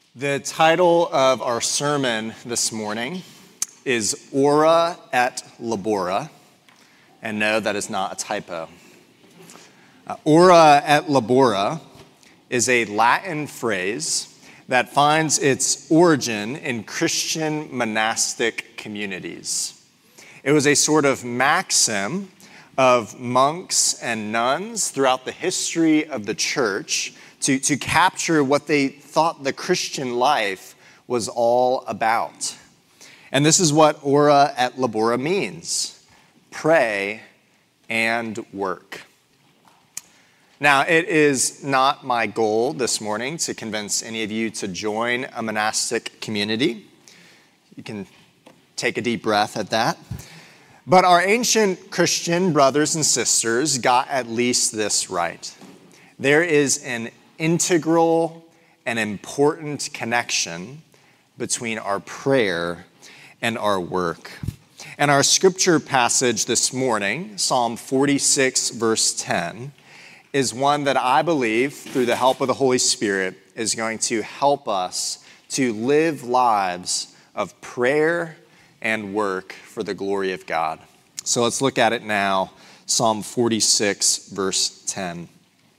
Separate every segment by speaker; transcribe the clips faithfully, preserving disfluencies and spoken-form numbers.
Speaker 1: The title of our sermon this morning is Ora et Labora, and no, that is not a typo. Uh, Ora et Labora is a Latin phrase that finds its origin in Christian monastic communities. It was a sort of maxim of monks and nuns throughout the history of the church to, to capture what they thought the Christian life was all about. And this is what Ora et Labora means: pray and work. Now, it is not my goal this morning to convince any of you to join a monastic community. You can take a deep breath at that. But our ancient Christian brothers and sisters got at least this right. There is an integral and important connection between our prayer and our work. And our scripture passage this morning, Psalm forty-six, verse ten, is one that I believe, through the help of the Holy Spirit, is going to help us to live lives of prayer and work for the glory of God. So let's look at it now, Psalm forty-six, verse ten.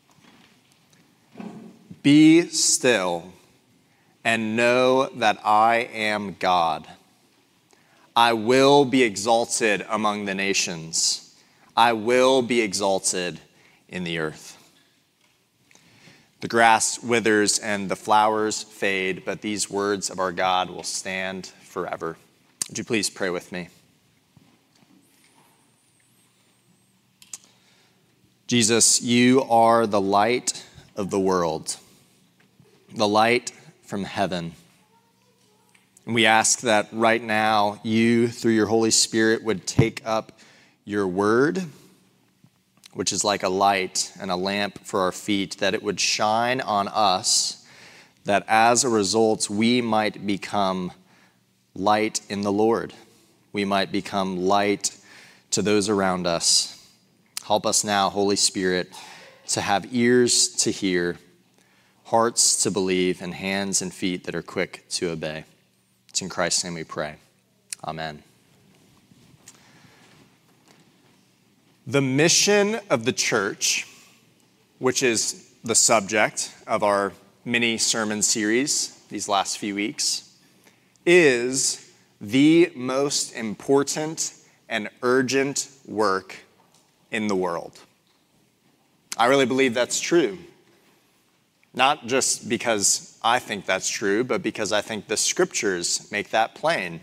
Speaker 1: Be still and know that I am God. I will be exalted among the nations. I will be exalted in the earth. The grass withers and the flowers fade, but these words of our God will stand forever. Would you please pray with me? Jesus, you are the light of the world, the light from heaven. And we ask that right now you, through your Holy Spirit, would take up your word, which is like a light and a lamp for our feet, that it would shine on us, that as a result we might become light in the Lord. We might become light to those around us. Help us now, Holy Spirit, to have ears to hear, hearts to believe, and hands and feet that are quick to obey. It's in Christ's name we pray. Amen. The mission of the church, which is the subject of our mini sermon series these last few weeks, is the most important and urgent work in the world. I really believe that's true. Not just because I think that's true, but because I think the scriptures make that plain.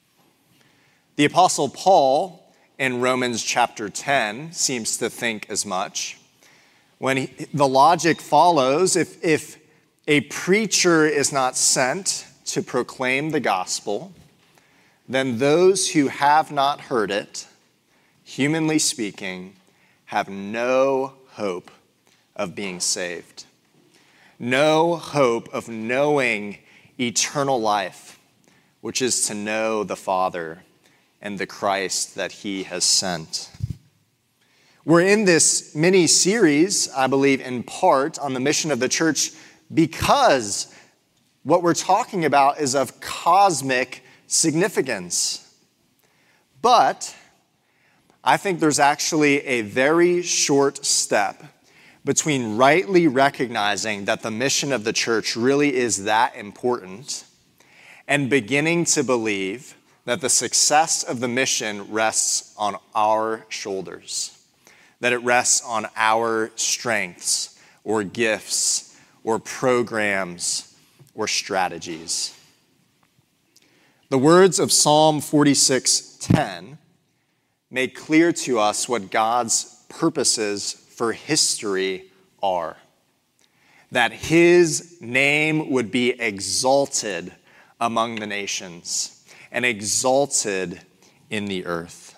Speaker 1: The Apostle Paul in Romans chapter ten seems to think as much. When he, the logic follows, if, if a preacher is not sent to proclaim the gospel, then those who have not heard it, humanly speaking, have no hope of being saved. No hope of knowing eternal life, which is to know the Father and the Christ that he has sent. We're in this mini-series, I believe, in part on the mission of the church because what we're talking about is of cosmic significance. But I think there's actually a very short step between rightly recognizing that the mission of the church really is that important and beginning to believe that the success of the mission rests on our shoulders, that it rests on our strengths or gifts or programs or strategies. The words of Psalm forty-six ten make clear to us what God's purposes for history are. That his name would be exalted among the nations and exalted in the earth.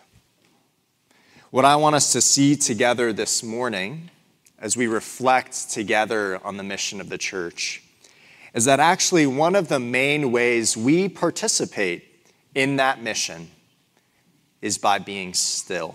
Speaker 1: What I want us to see together this morning as we reflect together on the mission of the church is that actually one of the main ways we participate in that mission is by being still.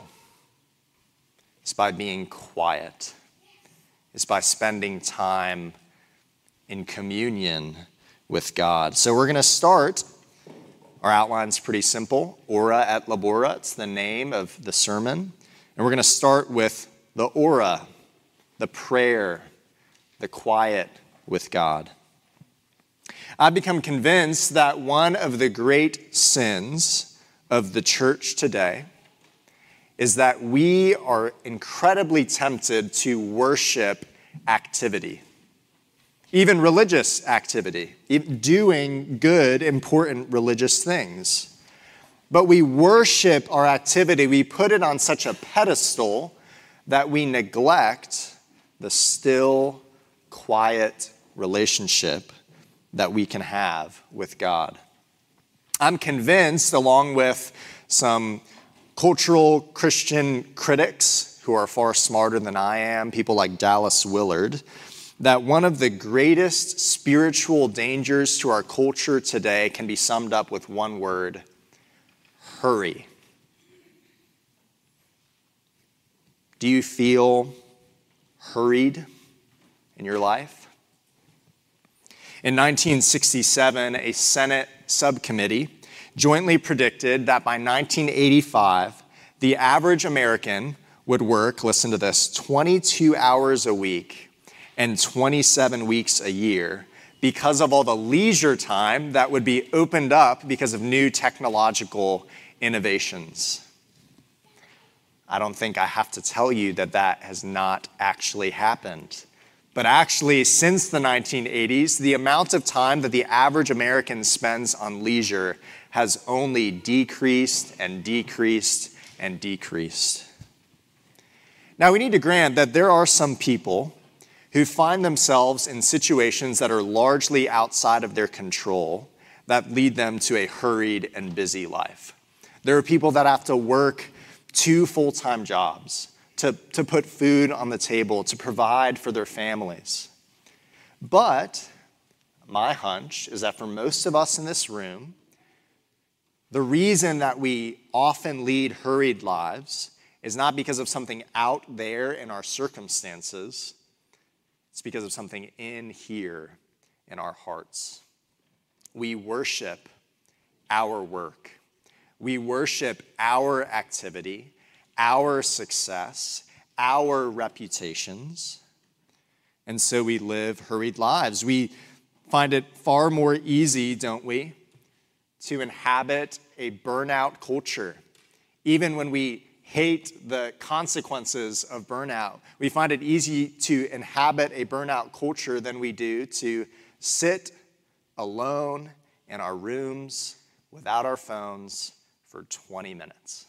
Speaker 1: It's by being quiet. It's by spending time in communion with God. So we're going to start. Our outline's pretty simple. Ora et labora, it's the name of the sermon. And we're going to start with the ora, the prayer, the quiet with God. I've become convinced that one of the great sins of the church today is that we are incredibly tempted to worship activity, even religious activity, doing good, important religious things. But we worship our activity, we put it on such a pedestal that we neglect the still, quiet relationship that we can have with God. I'm convinced, along with some cultural Christian critics who are far smarter than I am, people like Dallas Willard, that one of the greatest spiritual dangers to our culture today can be summed up with one word: hurry. Do you feel hurried in your life? In nineteen sixty-seven, a Senate subcommittee jointly predicted that by nineteen eighty-five, the average American would work, listen to this, twenty-two hours a week and twenty-seven weeks a year because of all the leisure time that would be opened up because of new technological innovations. I don't think I have to tell you that that has not actually happened. But actually, since the nineteen eighties, the amount of time that the average American spends on leisure has only decreased and decreased and decreased. Now, we need to grant that there are some people who find themselves in situations that are largely outside of their control that lead them to a hurried and busy life. There are people that have to work two full-time jobs to, to put food on the table, to provide for their families. But my hunch is that for most of us in this room, the reason that we often lead hurried lives is not because of something out there in our circumstances. It's because of something in here in our hearts. We worship our work. We worship our activity, our success, our reputations. And so we live hurried lives. We find it far more easy, don't we, to inhabit a burnout culture. Even when we hate the consequences of burnout, we find it easy to inhabit a burnout culture than we do to sit alone in our rooms without our phones for twenty minutes.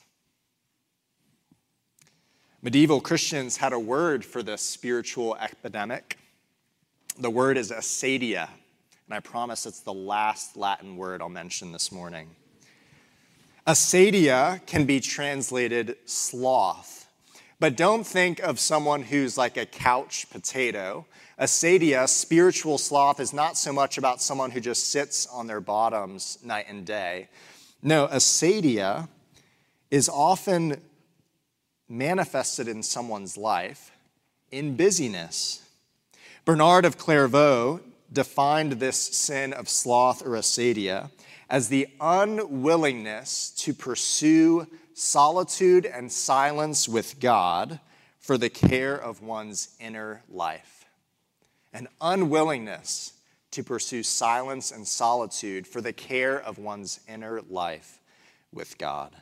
Speaker 1: Medieval Christians had a word for this spiritual epidemic. The word is acedia, and I promise it's the last Latin word I'll mention this morning. Acedia can be translated sloth, but don't think of someone who's like a couch potato. Acedia, spiritual sloth, is not so much about someone who just sits on their bottoms night and day. No, acedia is often manifested in someone's life in busyness. Bernard of Clairvaux defined this sin of sloth or acedia as the unwillingness to pursue solitude and silence with God for the care of one's inner life. An unwillingness to pursue silence and solitude for the care of one's inner life with God.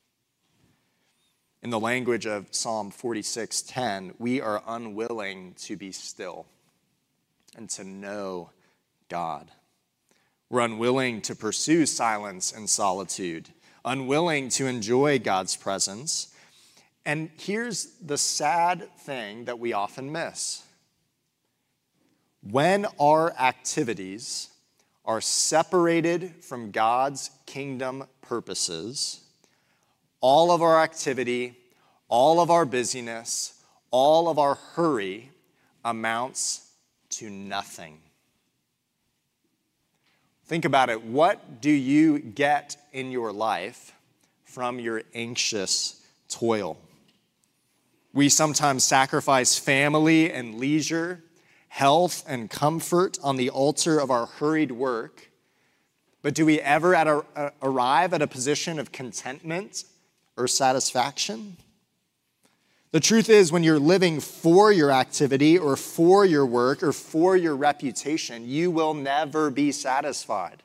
Speaker 1: In the language of Psalm forty-six ten, we are unwilling to be still and to know God. We're unwilling to pursue silence and solitude, unwilling to enjoy God's presence. And here's the sad thing that we often miss. When our activities are separated from God's kingdom purposes, all of our activity, all of our busyness, all of our hurry amounts to nothing. Think about it. What do you get in your life from your anxious toil? We sometimes sacrifice family and leisure, health and comfort on the altar of our hurried work, but do we ever at a, a, arrive at a position of contentment or satisfaction? The truth is, when you're living for your activity or for your work or for your reputation, you will never be satisfied.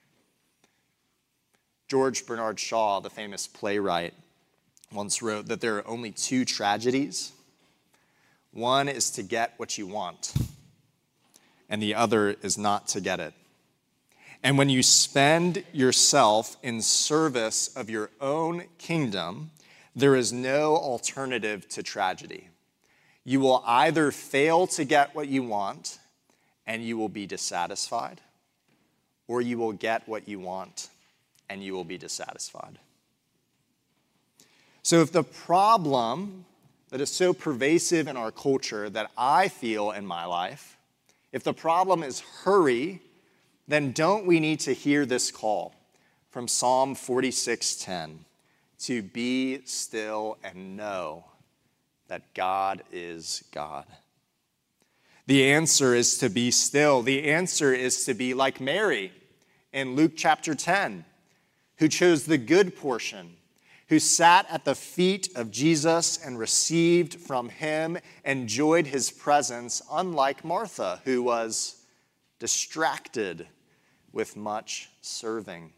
Speaker 1: George Bernard Shaw, the famous playwright, once wrote that there are only two tragedies. One is to get what you want, and the other is not to get it. And when you spend yourself in service of your own kingdom, there is no alternative to tragedy. You will either fail to get what you want, and you will be dissatisfied, or you will get what you want, and you will be dissatisfied. So if the problem that is so pervasive in our culture that I feel in my life, if the problem is hurry, then don't we need to hear this call from Psalm forty-six ten to be still and know that God is God? The answer is to be still. The answer is to be like Mary in Luke chapter ten, who chose the good portion, who sat at the feet of Jesus and received from him, enjoyed his presence, unlike Martha, who was distracted with much serving.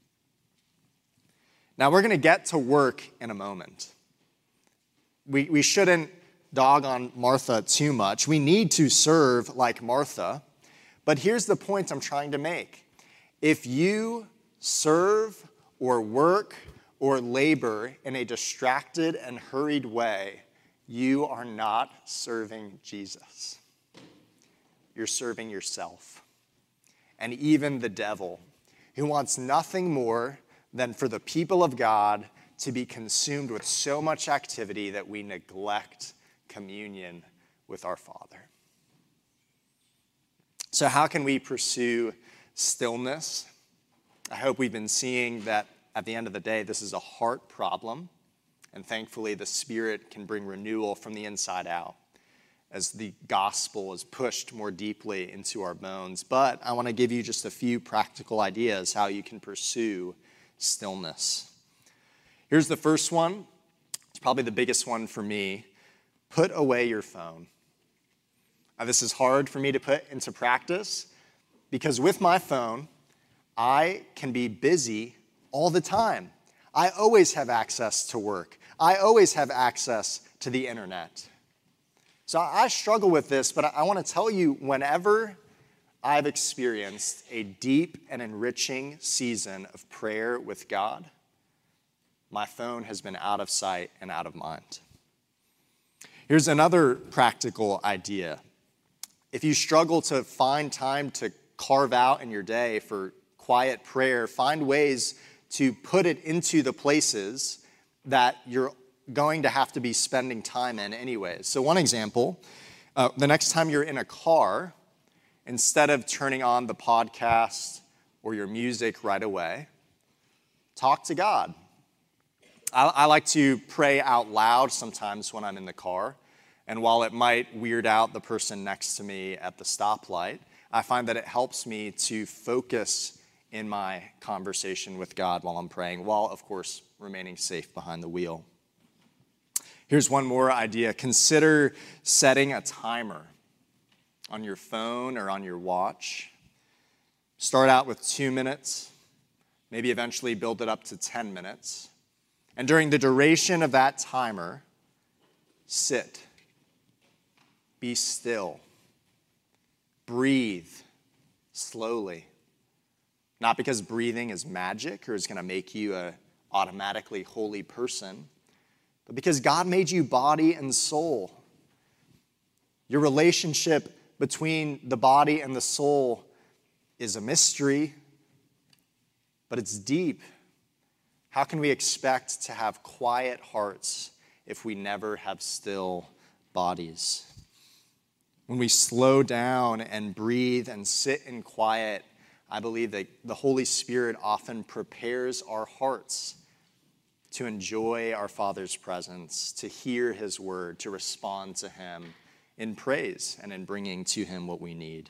Speaker 1: Now, we're going to get to work in a moment. We, we shouldn't dog on Martha too much. We need to serve like Martha. But here's the point I'm trying to make. If you serve or work or labor in a distracted and hurried way, you are not serving Jesus. You're serving yourself. And even the devil, who wants nothing more than for the people of God to be consumed with so much activity that we neglect communion with our Father. So how can we pursue stillness? I hope we've been seeing that at the end of the day, this is a heart problem, and thankfully the Spirit can bring renewal from the inside out as the gospel is pushed more deeply into our bones. But I want to give you just a few practical ideas how you can pursue stillness. Here's the first one. It's probably the biggest one for me. Put away your phone. Now, this is hard for me to put into practice because with my phone, I can be busy all the time. I always have access to work. I always have access to the internet. So I struggle with this, but I want to tell you, whenever I've experienced a deep and enriching season of prayer with God, my phone has been out of sight and out of mind. Here's another practical idea. If you struggle to find time to carve out in your day for quiet prayer, find ways to put it into the places that you're going to have to be spending time in anyways. So one example, uh, the next time you're in a car, instead of turning on the podcast or your music right away, talk to God. I, I like to pray out loud sometimes when I'm in the car, and while it might weird out the person next to me at the stoplight, I find that it helps me to focus in my conversation with God while I'm praying, while, of course, remaining safe behind the wheel. Here's one more idea. Consider setting a timer on your phone or on your watch. Start out with two minutes, maybe eventually build it up to ten minutes. And during the duration of that timer, sit, be still, breathe slowly. Not because breathing is magic or is going to make you an automatically holy person, but because God made you body and soul. Your relationship between the body and the soul is a mystery, but it's deep. How can we expect to have quiet hearts if we never have still bodies? When we slow down and breathe and sit in quiet, I believe that the Holy Spirit often prepares our hearts to enjoy our Father's presence, to hear his word, to respond to him in praise and in bringing to him what we need.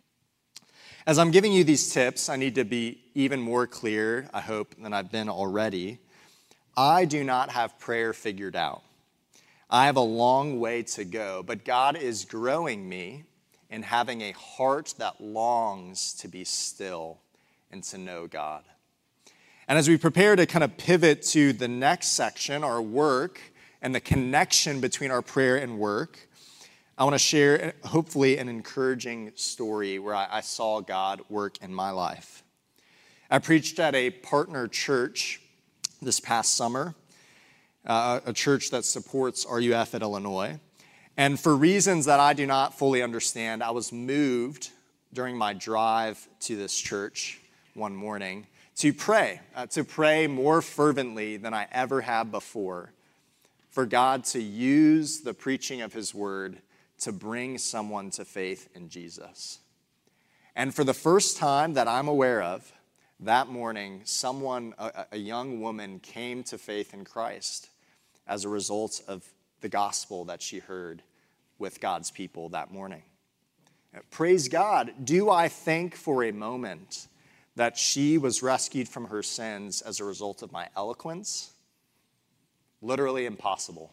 Speaker 1: As I'm giving you these tips, I need to be even more clear, I hope, than I've been already. I do not have prayer figured out. I have a long way to go, but God is growing me in having a heart that longs to be still and to know God. And as we prepare to kind of pivot to the next section, our work and the connection between our prayer and work, I want to share, hopefully, an encouraging story where I, I saw God work in my life. I preached at a partner church this past summer, uh, a church that supports R U F at Illinois. And for reasons that I do not fully understand, I was moved during my drive to this church one morning to pray, uh, to pray more fervently than I ever have before, for God to use the preaching of his word to bring someone to faith in Jesus. And for the first time that I'm aware of, that morning, someone, a, a young woman, came to faith in Christ as a result of the gospel that she heard with God's people that morning. Praise God. Do I think for a moment that she was rescued from her sins as a result of my eloquence? Literally impossible.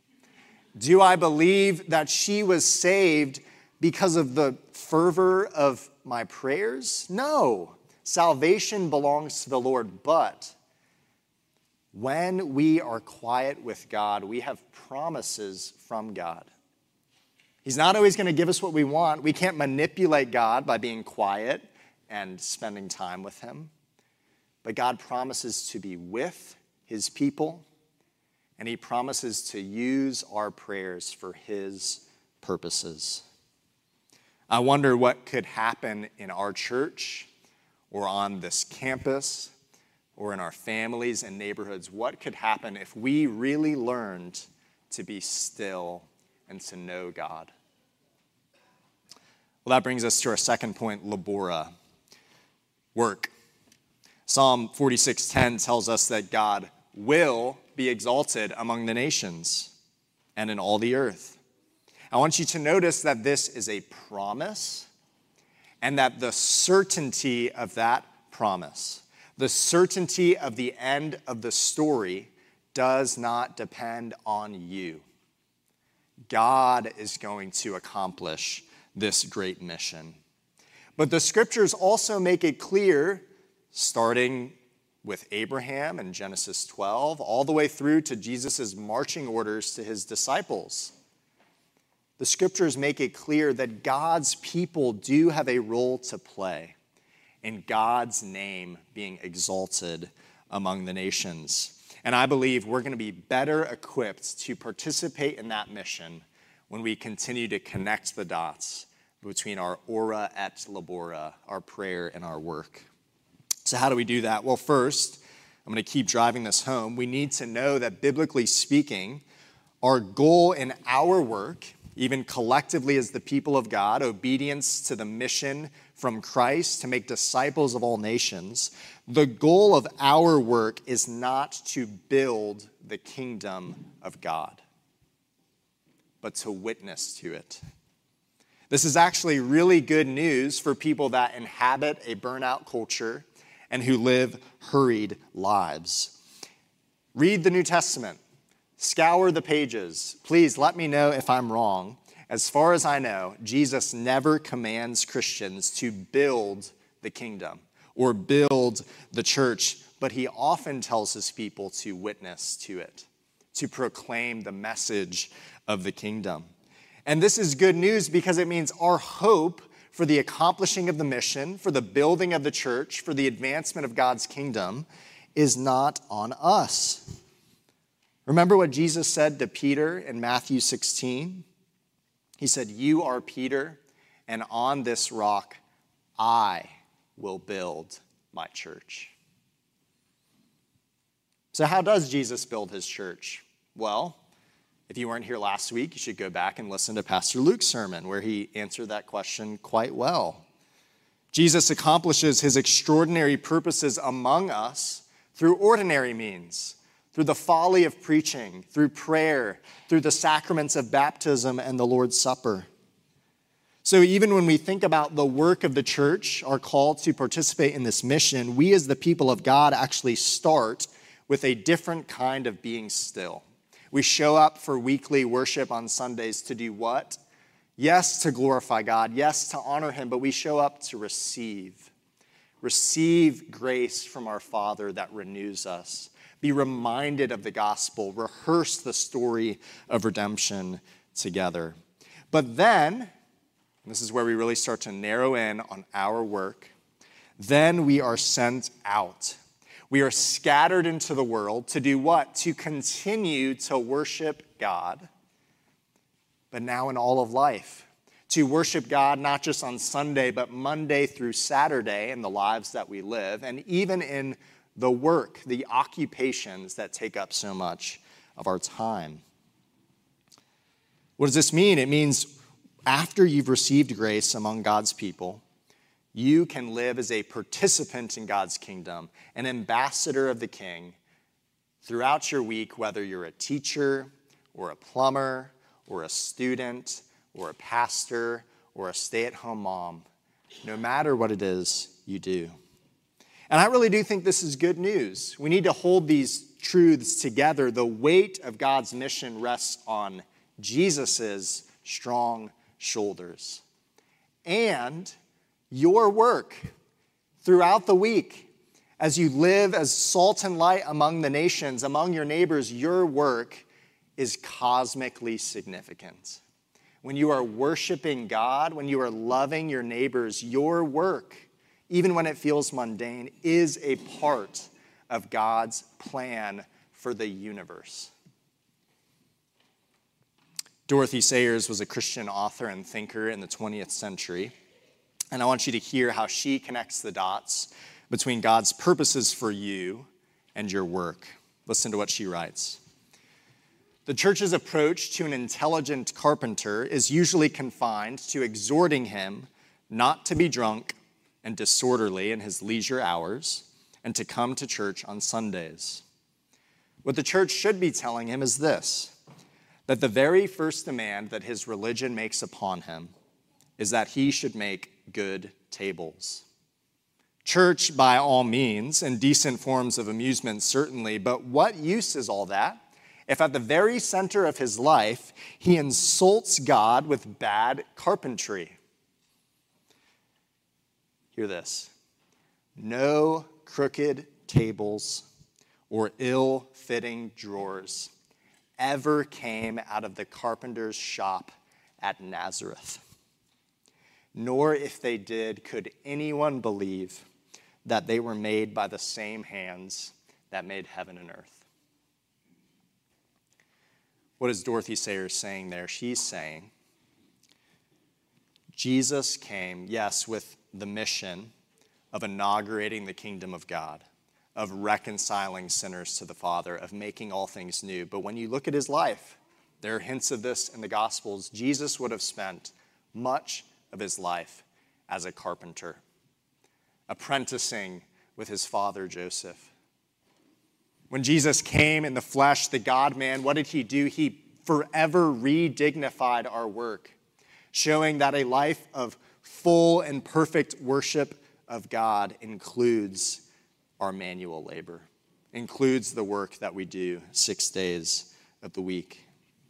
Speaker 1: Do I believe that she was saved because of the fervor of my prayers? No. Salvation belongs to the Lord, but when we are quiet with God, we have promises from God. He's not always going to give us what we want. We can't manipulate God by being quiet and spending time with him. But God promises to be with his people, and he promises to use our prayers for his purposes. I wonder what could happen in our church or on this campus or in our families and neighborhoods. What could happen if we really learned to be still and to know God? Well, that brings us to our second point, labora, work. Psalm forty-six ten tells us that God will be exalted among the nations and in all the earth. I want you to notice that this is a promise and that the certainty of that promise, the certainty of the end of the story, does not depend on you. God is going to accomplish this great mission. But the scriptures also make it clear, starting with Abraham in Genesis twelve, all the way through to Jesus' marching orders to his disciples. The scriptures make it clear that God's people do have a role to play in God's name being exalted among the nations. And I believe we're going to be better equipped to participate in that mission when we continue to connect the dots between our ora et labora, our prayer and our work. So how do we do that? Well, first, I'm going to keep driving this home. We need to know that biblically speaking, our goal in our work, even collectively as the people of God, obedience to the mission from Christ to make disciples of all nations, the goal of our work is not to build the kingdom of God, but to witness to it. This is actually really good news for people that inhabit a burnout culture and who live hurried lives. Read the New Testament. Scour the pages. Please let me know if I'm wrong. As far as I know, Jesus never commands Christians to build the kingdom or build the church, but he often tells his people to witness to it, to proclaim the message of the kingdom. And this is good news because it means our hope for the accomplishing of the mission, for the building of the church, for the advancement of God's kingdom is not on us. Remember what Jesus said to Peter in Matthew sixteen? He said, "You are Peter, and on this rock I will build my church." So how does Jesus build his church? Well, if you weren't here last week, you should go back and listen to Pastor Luke's sermon where he answered that question quite well. Jesus accomplishes his extraordinary purposes among us through ordinary means, through the folly of preaching, through prayer, through the sacraments of baptism and the Lord's Supper. So even when we think about the work of the church, our call to participate in this mission, we as the people of God actually start with a different kind of being still. We show up for weekly worship on Sundays to do what? Yes, to glorify God. Yes, to honor him, but we show up to receive. Receive grace from our Father that renews us. Be reminded of the gospel. Rehearse the story of redemption together. But then, and this is where we really start to narrow in on our work, then we are sent out. We are scattered into the world to do what? To continue to worship God, but now in all of life. To worship God not just on Sunday, but Monday through Saturday in the lives that we live, and even in the work, the occupations that take up so much of our time. What does this mean? It means after you've received grace among God's people, you can live as a participant in God's kingdom, an ambassador of the King throughout your week, whether you're a teacher or a plumber or a student or a pastor or a stay-at-home mom, no matter what it is you do. And I really do think this is good news. We need to hold these truths together. The weight of God's mission rests on Jesus's strong shoulders. And your work throughout the week, as you live as salt and light among the nations, among your neighbors, your work is cosmically significant. When you are worshiping God, when you are loving your neighbors, your work, even when it feels mundane, is a part of God's plan for the universe. Dorothy Sayers was a Christian author and thinker in the twentieth century. And I want you to hear how she connects the dots between God's purposes for you and your work. Listen to what she writes. The church's approach to an intelligent carpenter is usually confined to exhorting him not to be drunk and disorderly in his leisure hours and to come to church on Sundays. What the church should be telling him is this, that the very first demand that his religion makes upon him is that he should make good tables. Church, by all means, and decent forms of amusement, certainly, but what use is all that if at the very center of his life he insults God with bad carpentry? Hear this. No crooked tables or ill-fitting drawers ever came out of the carpenter's shop at Nazareth. Nor, if they did, could anyone believe that they were made by the same hands that made heaven and earth. What is Dorothy Sayers saying there? She's saying, Jesus came, yes, with the mission of inaugurating the kingdom of God, of reconciling sinners to the Father, of making all things new. But when you look at his life, there are hints of this in the Gospels. Jesus would have spent much of his life as a carpenter, apprenticing with his father Joseph. When Jesus came in the flesh, the God-man, what did he do? He forever re-dignified our work, showing that a life of full and perfect worship of God includes our manual labor, includes the work that we do six days of the week.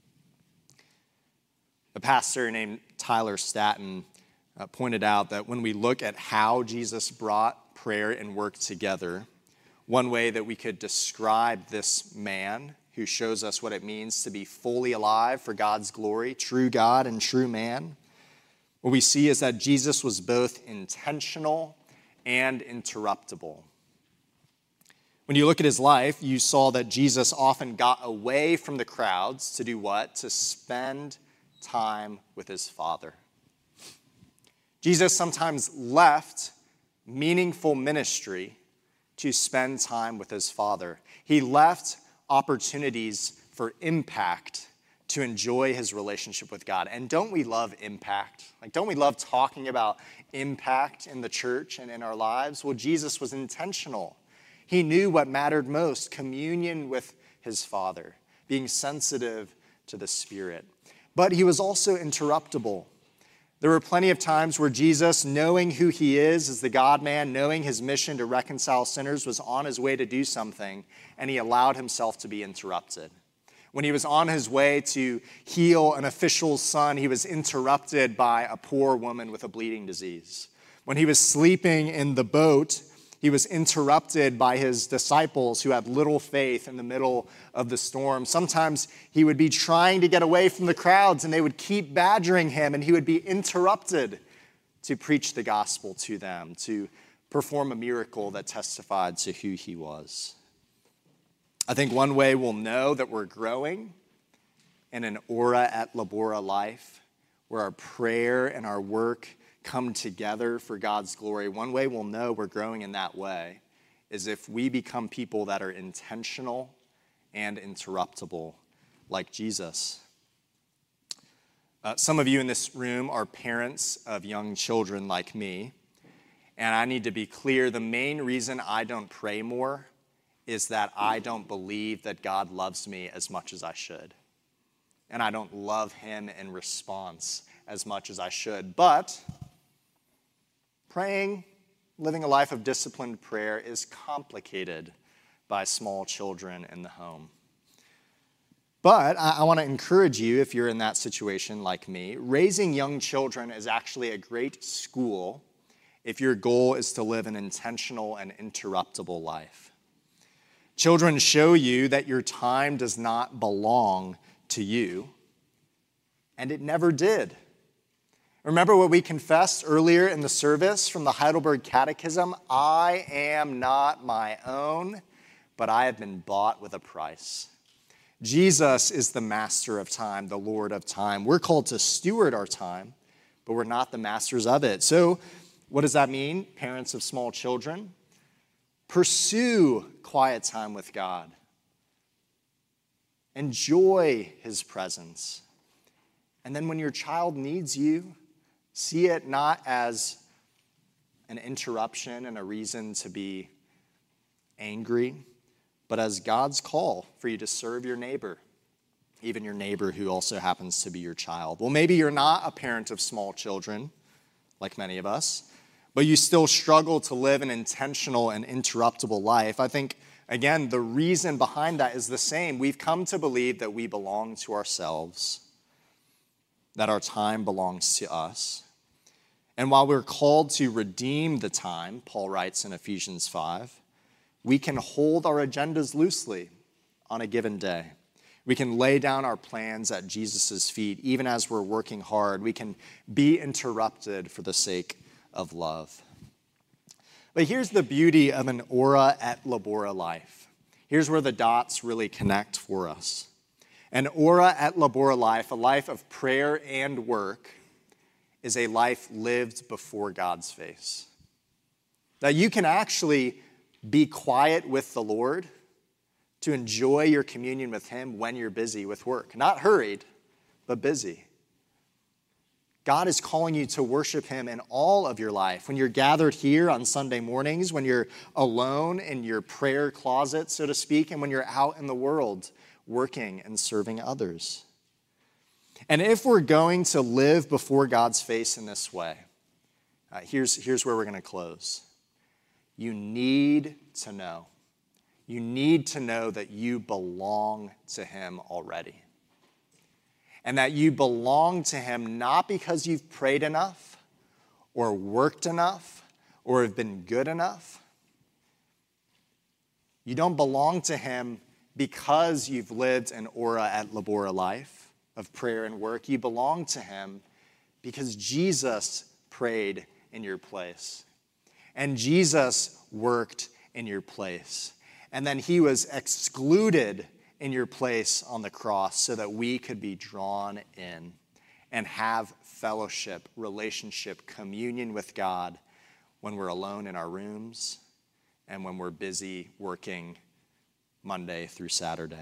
Speaker 1: A pastor named Tyler Staton uh, pointed out that when we look at how Jesus brought prayer and work together, one way that we could describe this man who shows us what it means to be fully alive for God's glory, true God and true man, what we see is that Jesus was both intentional and interruptible. When you look at his life, you saw that Jesus often got away from the crowds to do what? To spend time with his Father. Jesus sometimes left meaningful ministry to spend time with his Father. He left opportunities for impact to enjoy his relationship with God. And don't we love impact? Like, don't we love talking about impact in the church and in our lives? Well, Jesus was intentional. He knew what mattered most, communion with his Father, being sensitive to the Spirit. But he was also interruptible. There were plenty of times where Jesus, knowing who he is as the God-man, knowing his mission to reconcile sinners, was on his way to do something, and he allowed himself to be interrupted. When he was on his way to heal an official's son, he was interrupted by a poor woman with a bleeding disease. When he was sleeping in the boat, he was interrupted by his disciples who had little faith in the middle of the storm. Sometimes he would be trying to get away from the crowds, and they would keep badgering him, and he would be interrupted to preach the gospel to them, to perform a miracle that testified to who he was. I think one way we'll know that we're growing in an ora et labora life, where our prayer and our work come together for God's glory, one way we'll know we're growing in that way is if we become people that are intentional and interruptible, like Jesus. Uh, some of you in this room are parents of young children like me, and I need to be clear, the main reason I don't pray more is that I don't believe that God loves me as much as I should. And I don't love him in response as much as I should. But praying, living a life of disciplined prayer is complicated by small children in the home. But I, I want to encourage you, if you're in that situation like me, raising young children is actually a great school if your goal is to live an intentional and interruptible life. Children show you that your time does not belong to you, and it never did. Remember what we confessed earlier in the service from the Heidelberg Catechism? I am not my own, but I have been bought with a price. Jesus is the master of time, the Lord of time. We're called to steward our time, but we're not the masters of it. So what does that mean, parents of small children? Pursue quiet time with God. Enjoy his presence. And then when your child needs you, see it not as an interruption and a reason to be angry, but as God's call for you to serve your neighbor, even your neighbor who also happens to be your child. Well, maybe you're not a parent of small children, like many of us, but you still struggle to live an intentional and interruptible life. I think, again, the reason behind that is the same. We've come to believe that we belong to ourselves, that our time belongs to us. And while we're called to redeem the time, Paul writes in Ephesians five, we can hold our agendas loosely on a given day. We can lay down our plans at Jesus' feet, even as we're working hard. We can be interrupted for the sake of love. But here's the beauty of an ora et labora life. Here's where the dots really connect for us. An ora et labora life, a life of prayer and work, is a life lived before God's face. That you can actually be quiet with the Lord to enjoy your communion with him when you're busy with work. Not hurried, but busy. God is calling you to worship him in all of your life. When you're gathered here on Sunday mornings, when you're alone in your prayer closet, so to speak, and when you're out in the world working and serving others. And if we're going to live before God's face in this way, uh, here's, here's where we're going to close. You need to know. You need to know that you belong to him already. And that you belong to him not because you've prayed enough or worked enough or have been good enough. You don't belong to him because you've lived an ora et labora life of prayer and work. You belong to him because Jesus prayed in your place. And Jesus worked in your place. And then he was excluded in your place on the cross so that we could be drawn in and have fellowship, relationship, communion with God when we're alone in our rooms and when we're busy working Monday through Saturday.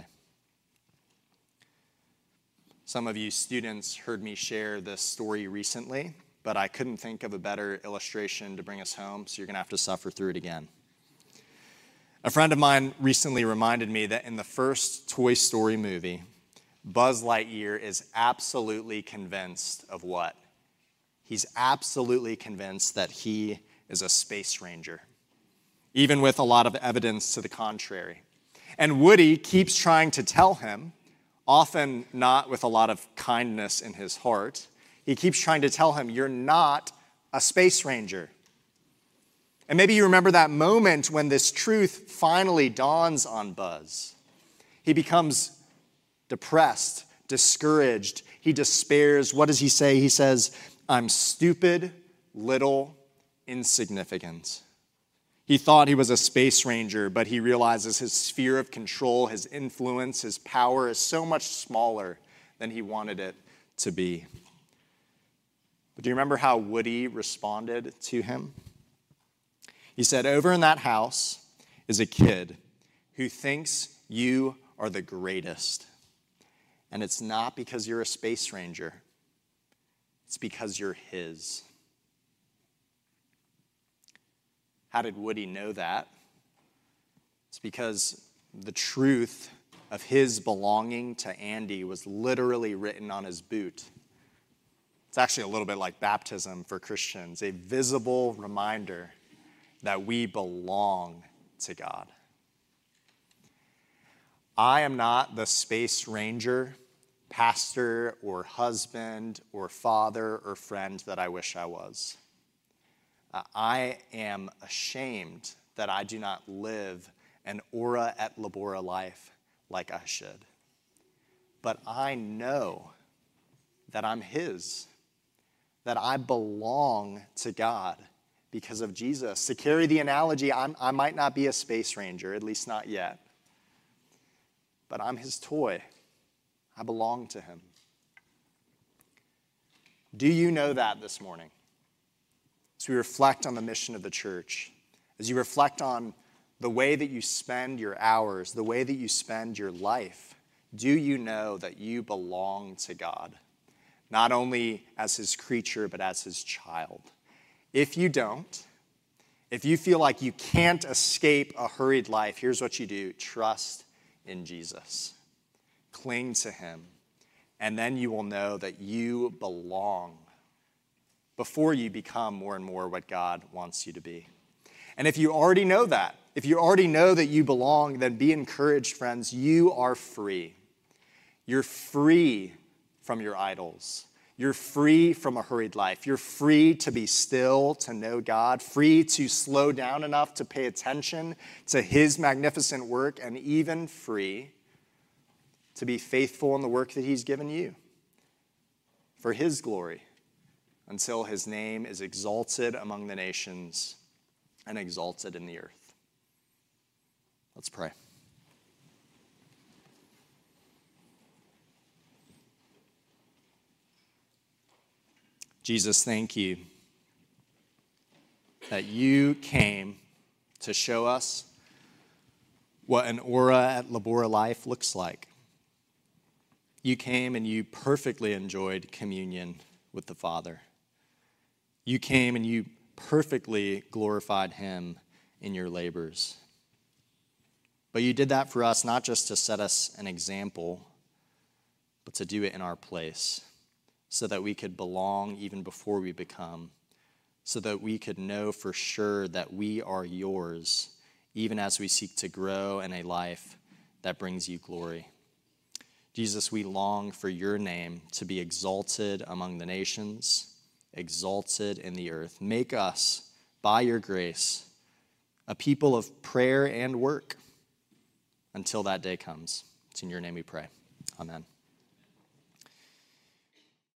Speaker 1: Some of you students heard me share this story recently, but I couldn't think of a better illustration to bring us home, so you're going to have to suffer through it again. A friend of mine recently reminded me that in the first Toy Story movie, Buzz Lightyear is absolutely convinced of what? He's absolutely convinced that he is a space ranger, even with a lot of evidence to the contrary. And Woody keeps trying to tell him, often not with a lot of kindness in his heart, he keeps trying to tell him, you're not a space ranger. And maybe you remember that moment when this truth finally dawns on Buzz. He becomes depressed, discouraged. He despairs. What does he say? He says, I'm stupid, little, insignificant. He thought he was a space ranger, but he realizes his sphere of control, his influence, his power is so much smaller than he wanted it to be. But do you remember how Woody responded to him? He said, over in that house is a kid who thinks you are the greatest. And it's not because you're a space ranger. It's because you're his. How did Woody know that? It's because the truth of his belonging to Andy was literally written on his boot. It's actually a little bit like baptism for Christians, a visible reminder that we belong to God. I am not the space ranger, pastor, or husband, or father, or friend that I wish I was. Uh, I am ashamed that I do not live an ora et labora life like I should. But I know that I'm his, that I belong to God because of Jesus. To carry the analogy, I'm, I might not be a space ranger, at least not yet. But I'm his toy. I belong to him. Do you know that this morning? As we reflect on the mission of the church, as you reflect on the way that you spend your hours, the way that you spend your life, do you know that you belong to God? Not only as his creature, but as his child. If you don't, if you feel like you can't escape a hurried life, here's what you do. Trust in Jesus. Cling to him. And then you will know that you belong before you become more and more what God wants you to be. And if you already know that, if you already know that you belong, then be encouraged, friends. You are free. You're free from your idols. You're free from a hurried life. You're free to be still, to know God, free to slow down enough to pay attention to his magnificent work, and even free to be faithful in the work that he's given you for his glory until his name is exalted among the nations and exalted in the earth. Let's pray. Jesus, thank you that you came to show us what an ora et labora life looks like. You came and you perfectly enjoyed communion with the Father. You came and you perfectly glorified him in your labors. But you did that for us not just to set us an example, but to do it in our place, so that we could belong even before we become, so that we could know for sure that we are yours, even as we seek to grow in a life that brings you glory. Jesus, we long for your name to be exalted among the nations, exalted in the earth. Make us, by your grace, a people of prayer and work until that day comes. It's in your name we pray. Amen.